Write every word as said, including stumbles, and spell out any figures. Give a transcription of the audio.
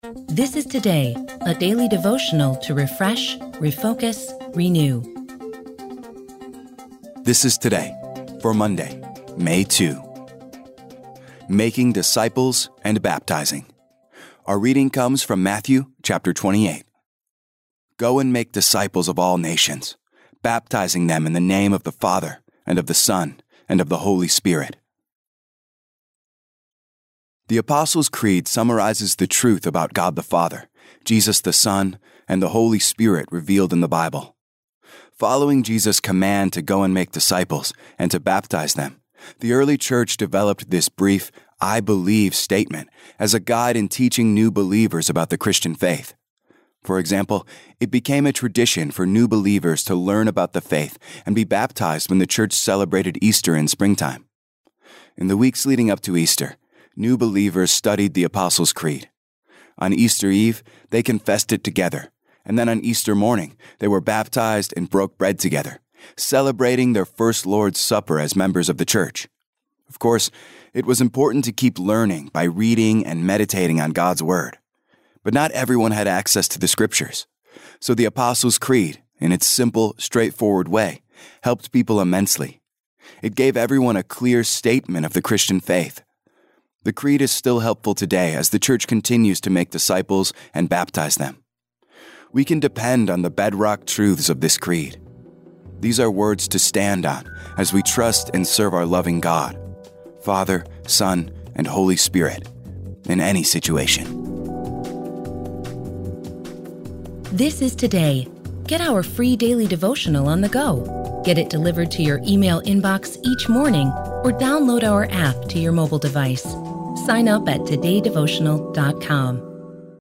This is Today, a daily devotional to refresh, refocus, renew. This is Today for Monday, May second. Making disciples and baptizing. Our reading comes from Matthew chapter twenty-eight. Go and make disciples of all nations, baptizing them in the name of the Father, and of the Son, and of the Holy Spirit. The Apostles' Creed summarizes the truth about God the Father, Jesus the Son, and the Holy Spirit revealed in the Bible. Following Jesus' command to go and make disciples and to baptize them, the early church developed this brief "I believe" statement as a guide in teaching new believers about the Christian faith. For example, it became a tradition for new believers to learn about the faith and be baptized when the church celebrated Easter in springtime. In the weeks leading up to Easter, new believers studied the Apostles' Creed. On Easter Eve, they confessed it together, and then on Easter morning, they were baptized and broke bread together, celebrating their first Lord's Supper as members of the church. Of course, it was important to keep learning by reading and meditating on God's Word. But not everyone had access to the Scriptures. So the Apostles' Creed, in its simple, straightforward way, helped people immensely. It gave everyone a clear statement of the Christian faith. The Creed is still helpful today as the church continues to make disciples and baptize them. We can depend on the bedrock truths of this Creed. These are words to stand on as we trust and serve our loving God, Father, Son, and Holy Spirit, in any situation. This is Today. Get our free daily devotional on the go. Get it delivered to your email inbox each morning or download our app to your mobile device. Sign up at today devotional dot com.